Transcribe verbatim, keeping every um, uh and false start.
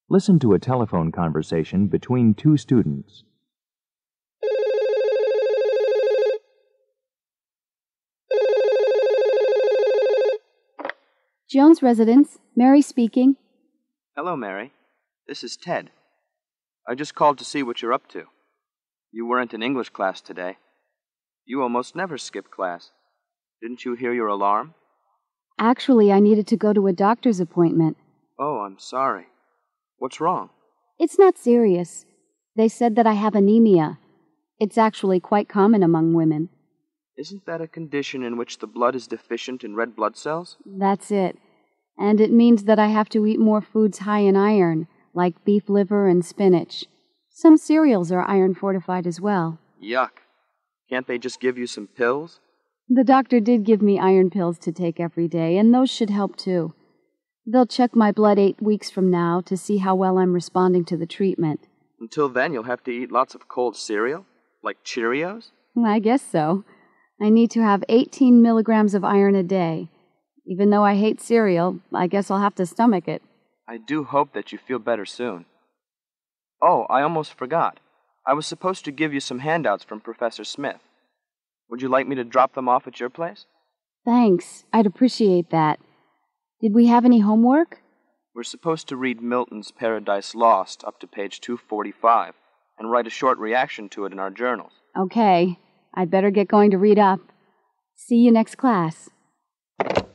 Listen to a telephone conversation between two students. Jones Residence, Mary speaking. Hello, Mary. This is Ted. I just called to see what you're up to. You weren't in English class today. You almost never skip class. Didn't you hear your alarm? Actually, I needed to go to a doctor's appointment. Oh, I'm sorry. What's wrong? It's not serious. They said that I have anemia. It's actually quite common among women. Isn't that a condition in which the blood is deficient in red blood cells? That's it. And it means that I have to eat more foods high in iron, like beef liver and spinach. Some cereals are iron fortified as well. Yuck. Can't they just give you some pills? The doctor did give me iron pills to take every day, and those should help too. They'll check my blood eight weeks from now to see how well I'm responding to the treatment. Until then, you'll have to eat lots of cold cereal? Like Cheerios? I guess so. I need to have eighteen milligrams of iron a day. Even though I hate cereal, I guess I'll have to stomach it. I do hope that you feel better soon. Oh, I almost forgot. I was supposed to give you some handouts from Professor Smith. Would you like me to drop them off at your place? Thanks. I'd appreciate that. Did we have any homework? We're supposed to read Milton's Paradise Lost up to page two forty-five and write a short reaction to it in our journals. Okay. I'd better get going to read up. See you next class.